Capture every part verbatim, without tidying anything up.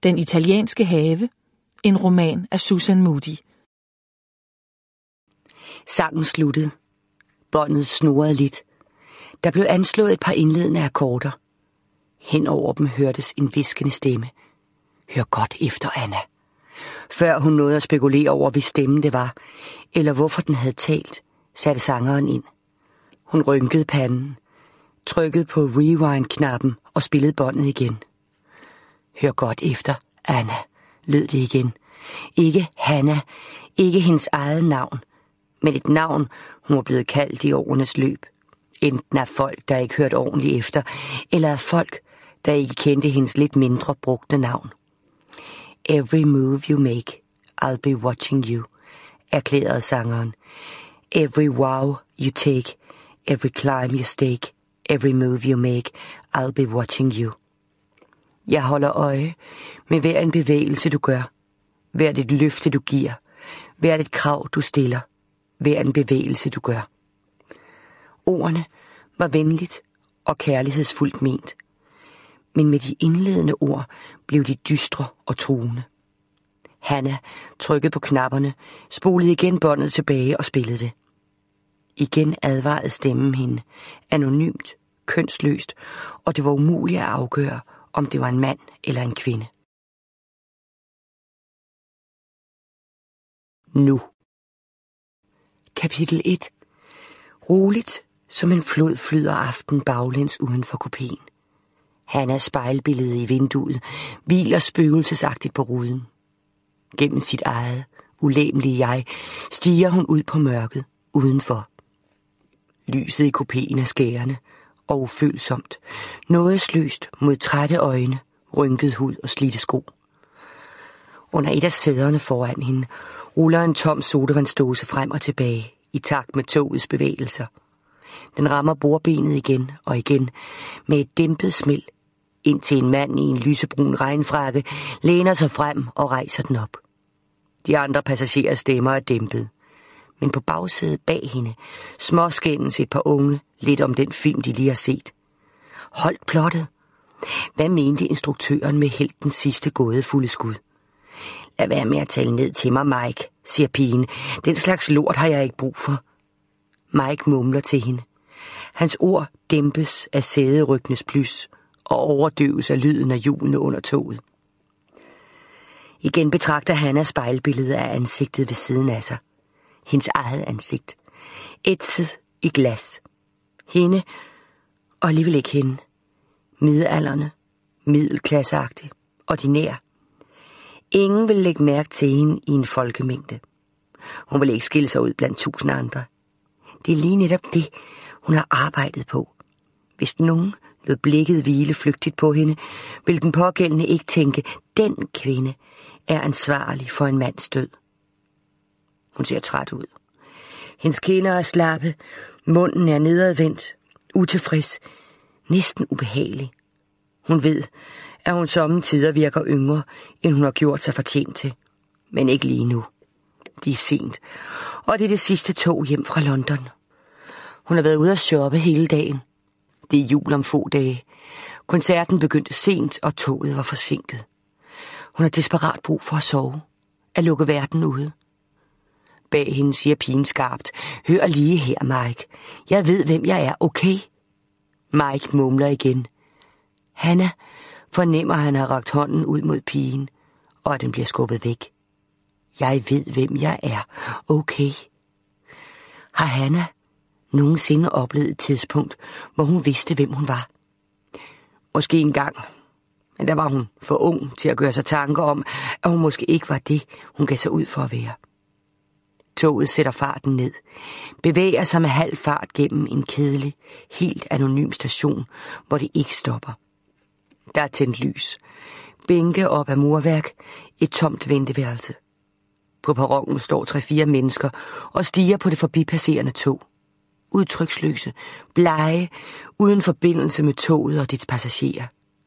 Den italienske have. En roman af Susan Moody. Sangen sluttede. Båndet snurrede lidt. Der blev anslået et par indledende akkorder. Hen over dem hørtes en hviskende stemme. Hør godt efter, Anna. Før hun nåede at spekulere over, hvis stemmen det var, eller hvorfor den havde talt, satte sangeren ind. Hun rynkede panden, trykkede på rewind-knappen og spillede båndet igen. Hør godt efter, Anna, lød det igen. Ikke Hanna, ikke hendes eget navn, men et navn, hun var blevet kaldt i årenes løb. Enten af folk, der ikke hørte ordentligt efter, eller af folk, der ikke kendte hendes lidt mindre brugte navn. Every move you make, I'll be watching you, erklærede sangeren. Every wow you take, every climb you stake, every move you make, I'll be watching you. Jeg holder øje med hver en bevægelse du gør, hvert et løfte du giver, hvert et krav du stiller, hver en bevægelse du gør. Ordene var venligt og kærlighedsfuldt ment, men med de indledende ord blev de dystre og truende. Hanna trykkede på knapperne, spolede igen båndet tilbage og spillede det. Igen advarede stemmen hende, anonymt, kønsløst, og det var umuligt at afgøre, om det var en mand eller en kvinde. Nu. Kapitel et. Roligt, som en flod flyder aften baglæns uden for kupéen. Hannas spejlbillede i vinduet hviler spøgelsesagtigt på ruden. Gennem sit eget, ulæmmelige jeg stiger hun ud på mørket udenfor. Lyset i kupéen er skærende og ufølsomt, nådesløst mod trætte øjne, rynket hud og slidte sko. Under et af sæderne foran hende ruller en tom sodavandsdåse frem og tilbage i takt med togets bevægelser. Den rammer bordbenet igen og igen med et dæmpet smæld, indtil en mand i en lysebrun regnfrakke læner sig frem og rejser den op. De andre passagerers stemmer er dæmpet, men på bagsædet bag hende småskændes et par unge lidt om den film, de lige har set. Hold plottet. Hvad mente instruktøren med heltens sidste gådefulde skud? Lad være med at tale ned til mig, Mike, siger pigen. Den slags lort har jeg ikke brug for. Mike mumler til hende. Hans ord dæmpes af sæderyggenes plys og overdøves af lyden af hjulene under toget. Igen betragter Hanna spejlbilledet af ansigtet ved siden af sig. Hendes eget ansigt. Ætset i glas. Hende, og alligevel ikke hende. Middelaldrende, middelklasseagtig, ordinær. Ingen vil lægge mærke til hende i en folkemængde. Hun vil ikke skille sig ud blandt tusind andre. Det er lige netop det, hun har arbejdet på. Hvis nogen lod blikket hvile flygtigt på hende, vil den pågældende ikke tænke, den kvinde er ansvarlig for en mands død. Hun ser træt ud. Hendes kinder er slappe, munden er nedadvendt, utilfreds, næsten ubehagelig. Hun ved, at hun sommetider virker yngre, end hun har gjort sig fortjent til. Men ikke lige nu. Det er sent, og det er det sidste tog hjem fra London. Hun har været ude at shoppe hele dagen. Det er jul om få dage. Koncerten begyndte sent, og toget var forsinket. Hun har desperat brug for at sove, at lukke verden ude. Bag hende siger pigen skarpt, hør lige her, Mike. Jeg ved, hvem jeg er, okay? Mike mumler igen. Hanna fornemmer, at han har rakt hånden ud mod pigen, og at den bliver skubbet væk. Jeg ved, hvem jeg er, okay? Har Hanna nogensinde oplevet et tidspunkt, hvor hun vidste, hvem hun var? Måske engang, men der var hun for ung til at gøre sig tanker om, at hun måske ikke var det, hun gav sig ud for at være. Toget sætter farten ned, bevæger sig med halv fart gennem en kedelig, helt anonym station, hvor det ikke stopper. Der er tændt lys, bænke op af murværk, et tomt venteværelse. På perronen står tre-fire mennesker og stiger på det forbipasserende tog. Udtryksløse, blege, uden forbindelse med toget og dets passagerer.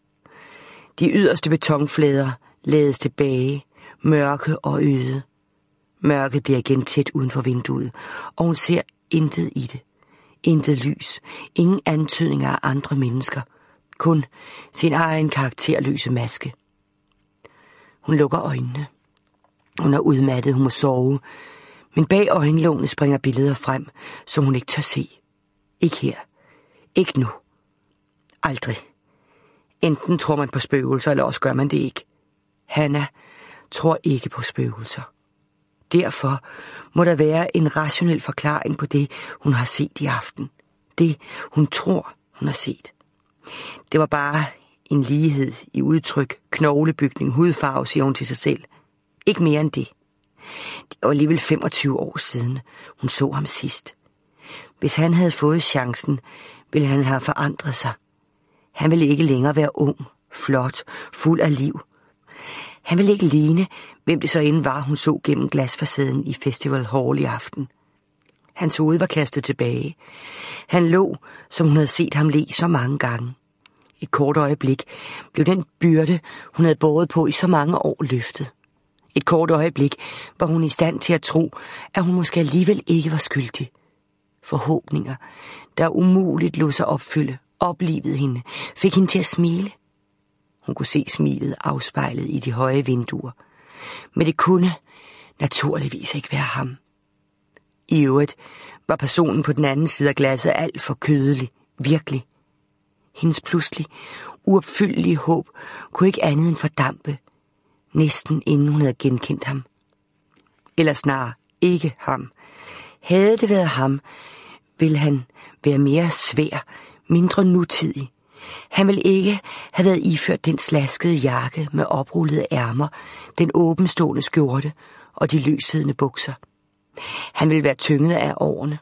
De yderste betonflader lades tilbage, mørke og øde. Mørket bliver igen tæt uden for vinduet, og hun ser intet i det. Intet lys, ingen antydninger af andre mennesker, kun sin egen karakterløse maske. Hun lukker øjnene. Hun er udmattet, hun må sove. Men bag øjenlågene springer billeder frem, som hun ikke tør se. Ikke her. Ikke nu. Aldrig. Enten tror man på spøgelser, eller også gør man det ikke. Hannah tror ikke på spøgelser. Derfor må der være en rationel forklaring på det, hun har set i aften. Det, hun tror, hun har set. Det var bare en lighed i udtryk, knoglebygning, hudfarve, siger hun til sig selv. Ikke mere end det. Det var alligevel femogtyve år siden, hun så ham sidst. Hvis han havde fået chancen, ville han have forandret sig. Han ville ikke længere være ung, flot, fuld af liv. Han ville ikke ligne, hvem det så end var, hun så gennem glasfacaden i Festival Hall i aften. Hans hoved var kastet tilbage. Han lå, som hun havde set ham le så mange gange. Et kort øjeblik blev den byrde, hun havde båret på i så mange år, løftet. Et kort øjeblik var hun i stand til at tro, at hun måske alligevel ikke var skyldig. Forhåbninger, der umuligt lod sig opfylde, oplivede hende, fik hende til at smile. Hun kunne se smilet afspejlet i de høje vinduer. Men det kunne naturligvis ikke være ham. I øvrigt var personen på den anden side af glasset alt for kødelig, virkelig. Hendes pludselig uopfyldelige håb kunne ikke andet end fordampe, næsten inden hun havde genkendt ham. Eller snarere ikke ham. Havde det været ham, ville han være mere svær, mindre nutidig. Han ville ikke have været iført den slaskede jakke med oprullede ærmer, den åbenstående skjorte og de løssiddende bukser. Han ville være tynget af årene,